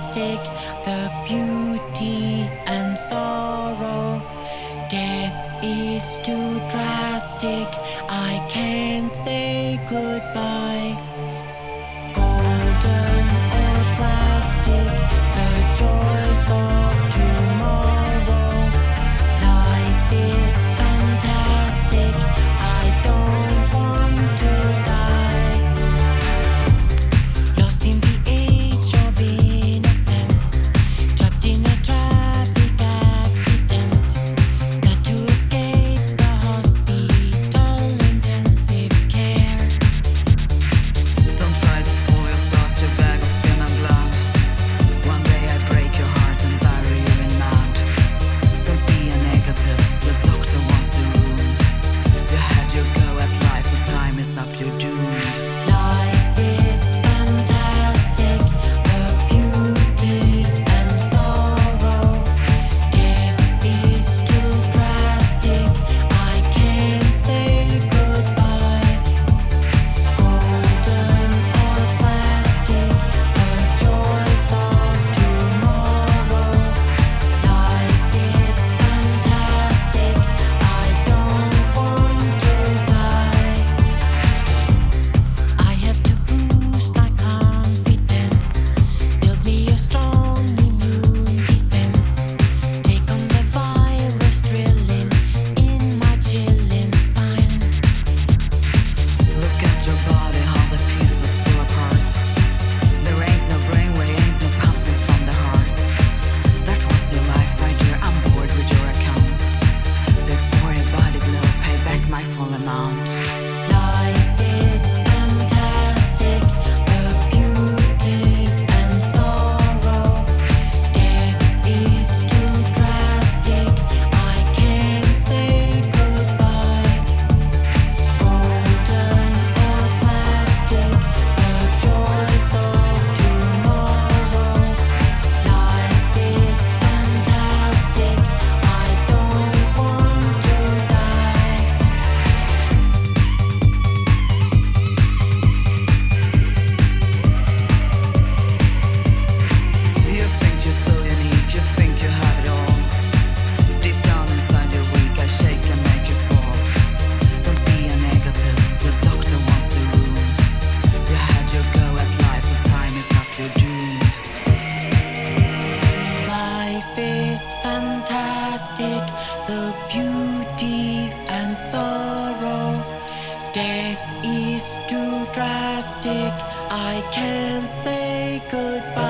fantastic, the beauty and sorrow. Death is too drastic, I can't say goodbye. Golden or plastic, the joys of tomorrow. Life is fantastic, I don't want to die. Lost in the age of innocence, trapped in a traffic accident. Got to escape the hospital intensive care. Don't try to fool yourself, your bag of skin and blood. One day I break your heart and bury you in mud. Don't be a negative, the doctor wants a room. You had your go at life, but time is up, you're doomed. Life is fantastic, the beauty and sorrow. Death is too drastic, I can't say goodbye. Golden or plastic, the joys of tomorrow. Life is fantastic, I don't want to die. I have to boost my confidence, build me a strong immune defense. Take on the virus drilling in my chilling spine. Look at your body, how the pieces fall apart. There ain't no brainwave, ain't no pumping from the heart. That was your life, my dear, I'm bored with your account. Before your body blow, pay back my full amount. Life is fantastic, the beauty and sorrow. Death is too drastic, I can't say goodbye. Golden or plastic, the joys of tomorrow. Life is fantastic, I don't want to die. You think you're so unique, you think you have it all. Deep down inside you're weak, I shake and make you fall. Don't be a negative, the doctor wants a room. You had your go at life, but time is up, you're doomed. Life is fantastic, the beauty and sorrow. Death is too drastic, I can't say goodbye.